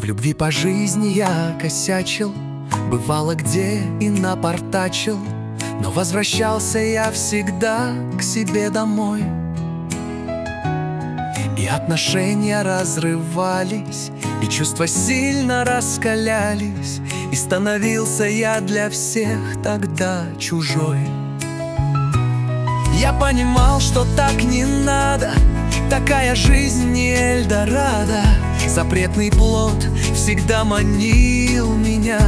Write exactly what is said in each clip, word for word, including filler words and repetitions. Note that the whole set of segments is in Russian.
любви по жизни я косячил, бывало где и напортачил, но возвращался я всегда к себе домой. И отношения разрывались, и чувства сильно раскалялись, и становился я для всех тогда чужой. Я понимал, что так не надо, такая жизнь не Эльдорадо. Запретный плод всегда манил меня.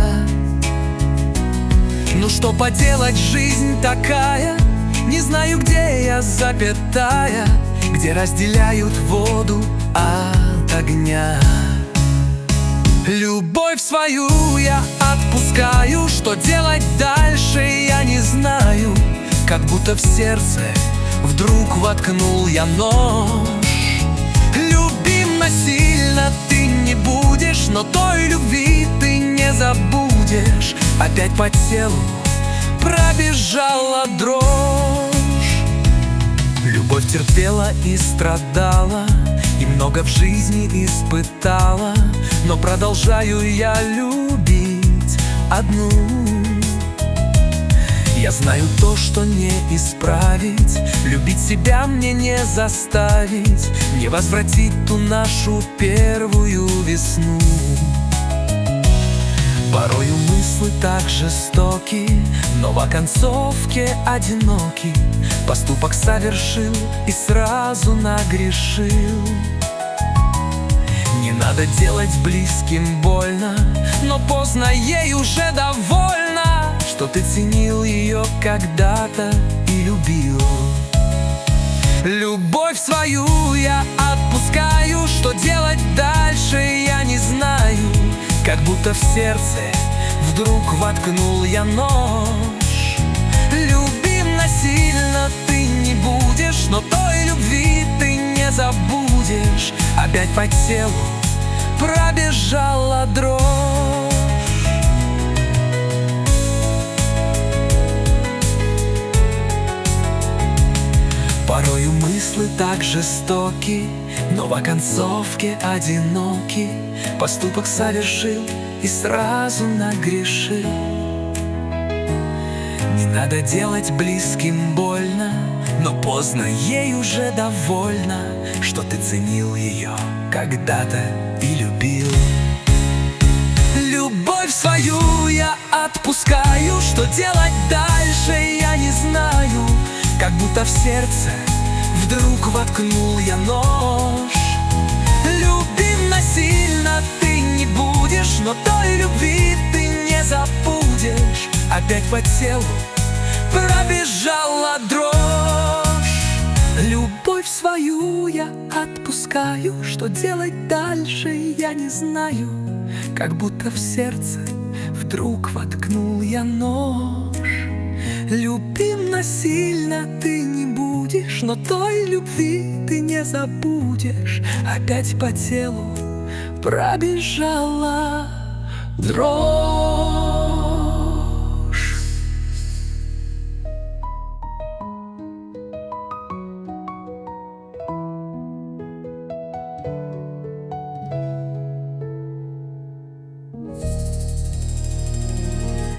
Ну что поделать, жизнь такая, не знаю, где я запятая, где разделяют воду от огня. Любовь свою я отпускаю, что делать дальше я не знаю. Как будто в сердце вдруг воткнул я нож. Любим насильно ты не будешь, но той любви ты не забудешь. Опять по телу пробежала дрожь. Любовь терпела и страдала, и много в жизни испытала, но продолжаю я любить одну. Я знаю то, что не исправить, любить себя мне не заставить, не возвратить ту нашу первую весну. Порою мысли так жестоки, но в оконцовке одиноки. Поступок совершил и сразу нагрешил. Не надо делать близким больно, но поздно, ей уже довольно, что ты ценил ее когда-то и любил. Любовь свою я отпускаю, что делать дальше я не знаю. Как будто в сердце вдруг воткнул я нож. Любим насильно ты не будешь, но той любви ты не забудешь. Опять по телу пробежала дрожь. Порою мысли так жестоки, но в оконцовке одиноки. Поступок совершил и сразу нагрешил. Не надо делать близким больно, но поздно, ей уже довольно, что ты ценил ее когда-то и любил. Любовь свою я отпускаю, что делать дальше я не знаю. Как будто в сердце вдруг воткнул я нож. Любим насильно ты не будешь, но той любви ты не забудешь. Опять по телу пробежала дрожь. Любовь свою я отпускаю, что делать дальше я не знаю. Как будто в сердце вдруг воткнул я нож. Любим насильно ты не будешь, но той любви ты не забудешь. Опять по телу пробежала дрожь.